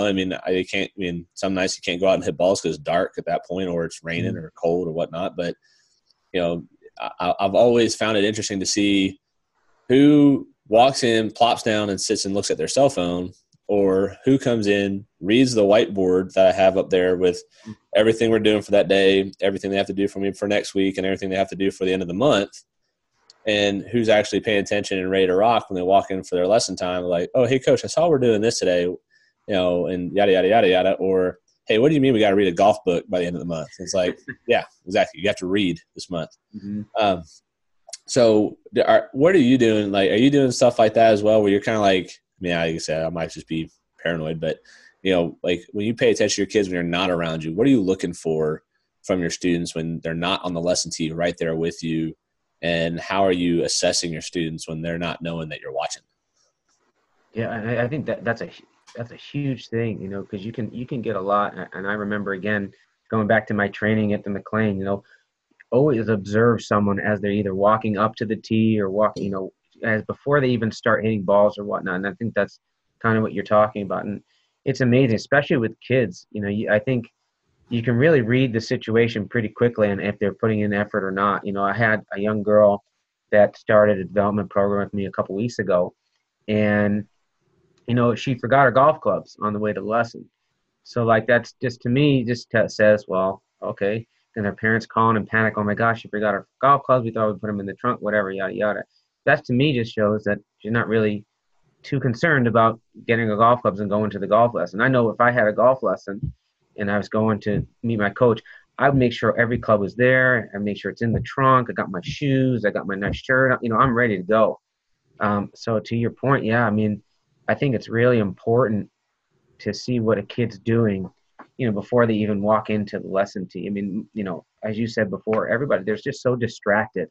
Some nights you can't go out and hit balls because it's dark at that point, or it's raining or cold or whatnot. But, I've always found it interesting to see who walks in, plops down and sits and looks at their cell phone, or who comes in, reads the whiteboard that I have up there with everything we're doing for that day, everything they have to do for me for next week, and everything they have to do for the end of the month, and who's actually paying attention and ready to rock when they walk in for their lesson time. Like, oh, hey, coach, I saw we're doing this today, and yada, yada, yada, yada. Or, hey, what do you mean we got to read a golf book by the end of the month? It's like, yeah, exactly. You have to read this month. Mm-hmm. So what are you doing? Like, are you doing stuff like that as well, where you're kind of like, like I said, I might just be paranoid, but, like when you pay attention to your kids when they're not around you, what are you looking for from your students when they're not on the lesson tee right there with you? And how are you assessing your students when they're not knowing that you're watching? Yeah, I think that's a huge thing, because you can get a lot. And I remember, again, going back to my training at the McLean, always observe someone as they're either walking up to the tee or walking, as before they even start hitting balls or whatnot. And I think that's kind of what you're talking about. And it's amazing, especially with kids. I think you can really read the situation pretty quickly and if they're putting in effort or not. I had a young girl that started a development program with me a couple weeks ago, and she forgot her golf clubs on the way to the lesson. So like that's just, to me, just says, well, okay. Then her parents call and panic, oh my gosh, she forgot her golf clubs, we thought we'd put them in the trunk, whatever, yada yada. That to me just shows that she's not really too concerned about getting her golf clubs and going to the golf lesson. I know if I had a golf lesson and I was going to meet my coach, I would make sure every club was there. I make sure it's in the trunk. I got my shoes. I got my nice shirt. I'm ready to go. So to your point, yeah, I think it's really important to see what a kid's doing, before they even walk into the lesson tee. As you said before, everybody, they're just so distracted.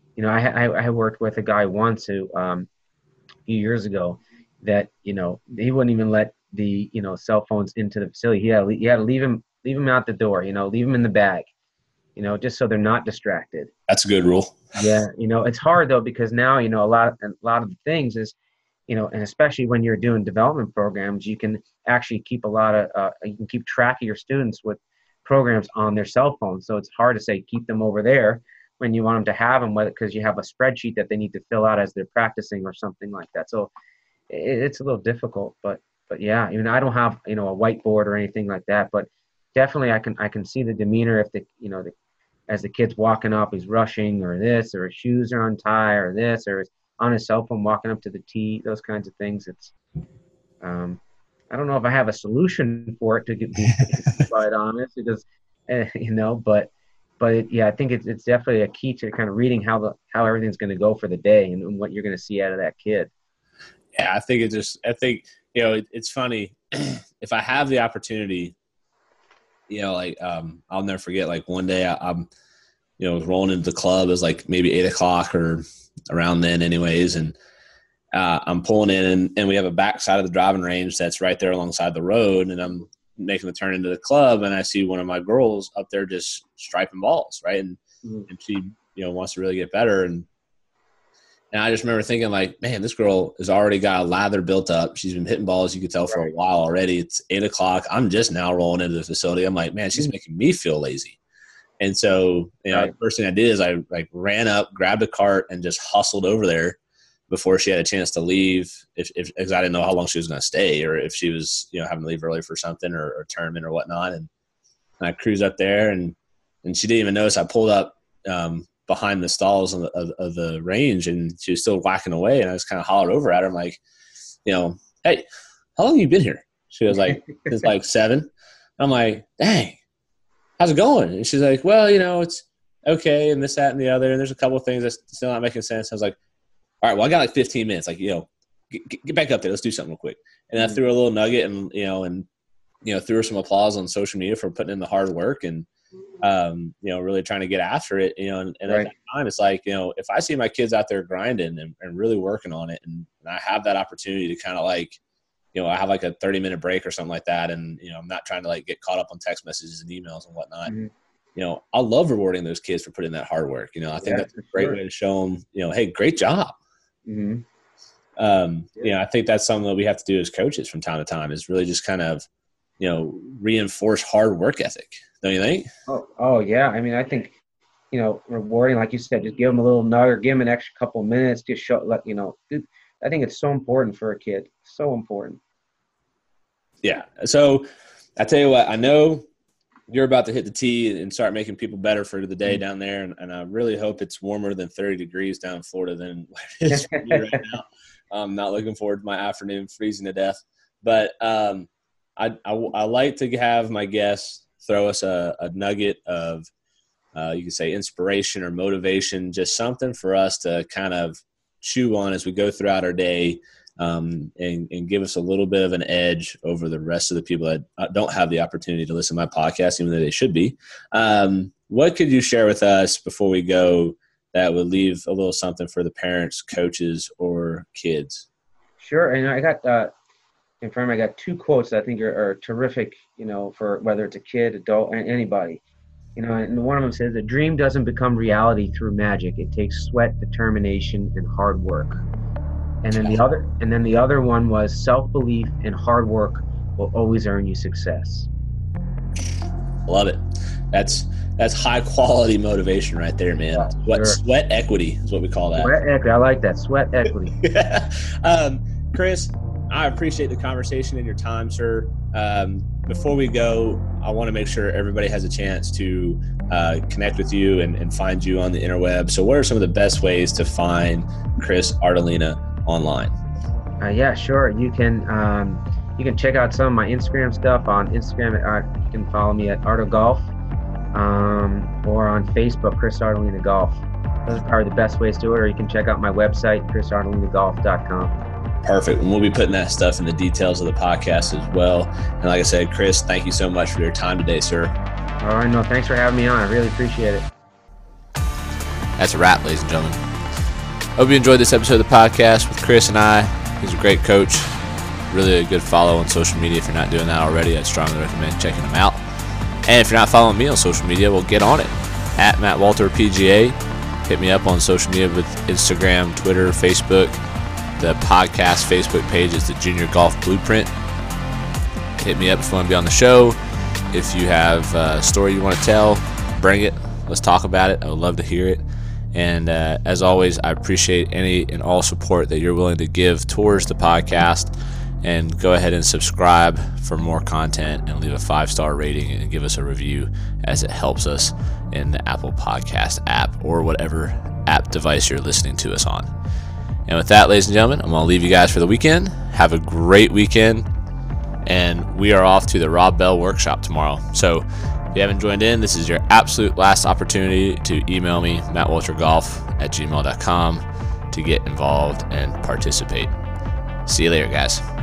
I worked with a guy once who, a few years ago, that, he wouldn't even let the, cell phones into the facility. He had to leave them out the door, leave them in the bag, just so they're not distracted. That's a good rule. Yeah. It's hard though, because now, a lot of the things is, and especially when you're doing development programs, you can actually keep you can keep track of your students with programs on their cell phones. So it's hard to say, keep them over there when you want them to have them, because you have a spreadsheet that they need to fill out as they're practicing or something like that. So it's a little difficult, but yeah, I don't have, a whiteboard or anything like that, but definitely I can see the demeanor if as the kid's walking up, he's rushing or this, or his shoes are untied or this, or on his cell phone walking up to the tee, those kinds of things. It's, I don't know if I have a solution for it to be quite honest, because, but yeah, I think it's definitely a key to kind of reading how everything's going to go for the day and what you're going to see out of that kid. Yeah, I think it's funny. If I have the opportunity, I'll never forget, like one day I'm was rolling into the club. It was like maybe 8:00 or around then anyways. And I'm pulling in and we have a back side of the driving range that's right there alongside the road. And I'm making the turn into the club and I see one of my girls up there just striping balls. Right. And she, wants to really get better. And I just remember thinking like, man, this girl has already got a lather built up. She's been hitting balls, you could tell, for a while already. It's 8:00. I'm just now rolling into the facility. I'm like, man, she's making me feel lazy. And so, the first thing I did is I like ran up, grabbed a cart, and just hustled over there before she had a chance to leave. Because I didn't know how long she was going to stay, or if she was, having to leave early for something or a tournament or whatnot. And I cruised up there, and she didn't even notice I pulled up behind the stalls of the range, and she was still whacking away. And I just kind of hollered over at her. I'm like, hey, how long have you been here? She was like, since like 7. I'm like, dang, how's it going? And she's like, well, it's okay, and this, that, and the other. And there's a couple of things that's still not making sense. I was like, all right, well, I got like 15 minutes. Like, get back up there. Let's do something real quick. And I threw her a little nugget and, threw her some applause on social media for putting in the hard work and, really trying to get after it, and at that time, it's like, if I see my kids out there grinding and really working on it, and I have that opportunity to kind of like, I have like a 30-minute break or something like that. And, I'm not trying to like get caught up on text messages and emails and whatnot. Mm-hmm. I love rewarding those kids for putting that hard work. I think that's a great way to show them, hey, great job. Mm-hmm. I think that's something that we have to do as coaches from time to time, is really just kind of, reinforce hard work ethic. Don't you think? Oh yeah. I mean, I think, rewarding, like you said, just give them a little nugget, give them an extra couple of minutes, just show, I think it's so important for a kid. So important. Yeah. So I tell you what, I know you're about to hit the tee and start making people better for the day down there. And I really hope it's warmer than 30 degrees down in Florida than what it is for me right now. I'm not looking forward to my afternoon freezing to death. But I like to have my guests throw us a nugget of, you could say, inspiration or motivation, just something for us to kind of chew on as we go throughout our day, and give us a little bit of an edge over the rest of the people that don't have the opportunity to listen to my podcast, even though they should be. What could you share with us before we go that would leave a little something for the parents, coaches, or kids? Sure. And I got in front of me, I got 2 quotes that I think are terrific, for whether it's a kid, adult, and anybody. And one of them says, "A dream doesn't become reality through magic. It takes sweat, determination, and hard work." And then the other one was, "Self-belief and hard work will always earn you success." Love it. That's high quality motivation right there, man. Sure. Sweat equity is what we call that. Sweat equity. I like that. Sweat equity. Chris, I appreciate the conversation and your time, sir. Before we go, I want to make sure everybody has a chance to connect with you and find you on the interweb. So what are some of the best ways to find Chris Artolina online? Yeah, sure. You can check out some of my Instagram stuff on Instagram. You can follow me at ArtoGolf, or on Facebook, Chris Artolina Golf. Those are probably the best ways to do it. Or you can check out my website, chrisartolinagolf.com. Perfect. And we'll be putting that stuff in the details of the podcast as well. And like I said, Chris, thank you so much for your time today, sir. All right. No, thanks for having me on. I really appreciate it. That's a wrap, ladies and gentlemen. Hope you enjoyed this episode of the podcast with Chris and I. He's a great coach. Really a good follow on social media. If you're not doing that already, I'd strongly recommend checking him out. And if you're not following me on social media, well, get on it. At Matt Walter PGA. Hit me up on social media with Instagram, Twitter, Facebook. The podcast Facebook page is the Junior Golf Blueprint. Hit me up if you want to be on the show. If you have a story you want to tell, bring it. Let's talk about it. I would love to hear it. And as always, I appreciate any and all support that you're willing to give towards the podcast. And go ahead and subscribe for more content and leave a 5-star rating and give us a review, as it helps us in the Apple Podcast app or whatever app device you're listening to us on. And with that, ladies and gentlemen, I'm going to leave you guys for the weekend. Have a great weekend. And we are off to the Rob Bell workshop tomorrow. So if you haven't joined in, this is your absolute last opportunity to email me, mattwaltergolf@gmail.com, to get involved and participate. See you later, guys.